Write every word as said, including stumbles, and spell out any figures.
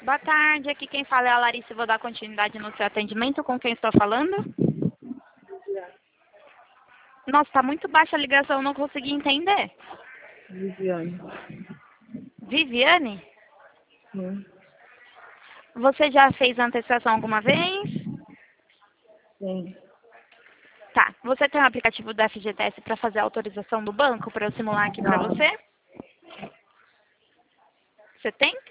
Boa tarde, aqui quem fala é a Larissa, vou dar continuidade no seu atendimento, com quem estou falando? Nossa, está muito baixa a ligação, não consegui entender. Viviane. Viviane? Sim. Você já fez antecipação alguma vez? Sim. Tá, você tem um aplicativo da F G T S para fazer a autorização do banco, para eu simular aqui para Não. você? Você tem?